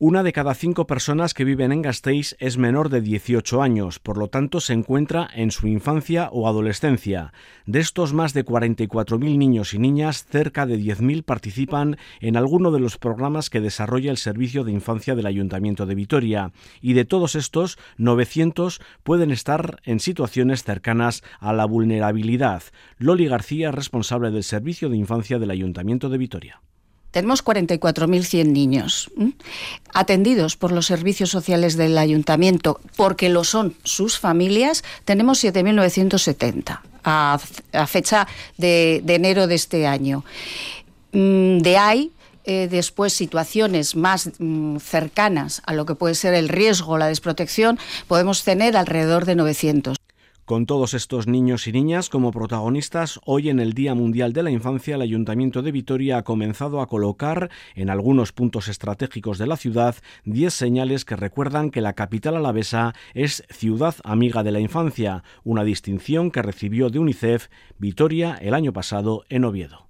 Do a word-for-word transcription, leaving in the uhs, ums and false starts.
Una de cada cinco personas que viven en Gasteiz es menor de dieciocho años, por lo tanto se encuentra en su infancia o adolescencia. De estos más de cuarenta y cuatro mil niños y niñas, cerca de diez mil participan en alguno de los programas que desarrolla el Servicio de Infancia del Ayuntamiento de Vitoria. Y de todos estos, novecientos pueden estar en situaciones cercanas a la vulnerabilidad. Loli García, responsable del Servicio de Infancia del Ayuntamiento de Vitoria. Tenemos cuarenta y cuatro mil cien niños ¿m? atendidos por los servicios sociales del ayuntamiento, porque lo son sus familias. Tenemos siete mil novecientos setenta a, a fecha de, de enero de este año. De ahí, eh, después, situaciones más mm, cercanas a lo que puede ser el riesgo, la desprotección, podemos tener alrededor de novecientos. Con todos estos niños y niñas como protagonistas, hoy en el Día Mundial de la Infancia, el Ayuntamiento de Vitoria ha comenzado a colocar en algunos puntos estratégicos de la ciudad diez señales que recuerdan que la capital alavesa es ciudad amiga de la infancia, una distinción que recibió de UNICEF Vitoria el año pasado en Oviedo.